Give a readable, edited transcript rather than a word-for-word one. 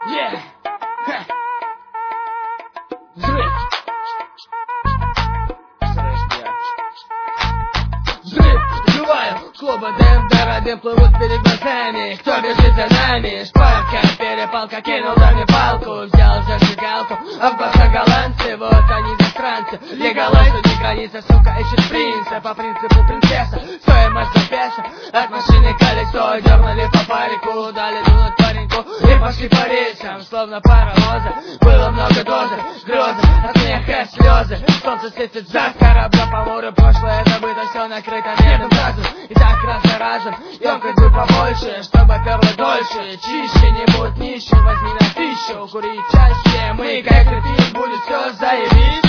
Yeah. Взрыв. Взрыв. Взрываю. Клуба ДМД плывут перед глазами. Кто бежит за нами? Шпарка, перепалка, кинул нами палку. Взял зажигалку, а в глазах голландцы. Вот они застранцы. Легалайз, не граница, сука, ищет принца. По принципу принцесса, стоимость за песо. От машины колесо, дернули по парику. Дали дунуть пареньку и пошли по рельсам. Словно паровоза, было много дозы. Грозы, от смеха слезы. Солнце светит за кораблем по морю. Прошлое забыто, все накрыто небом сразу. И так раз за разом, емкость бы побольше, чтобы перло дольше. Чище, не будь нищим, возьми на пищу. Кури чаще, мы как крепим, будет все заебись.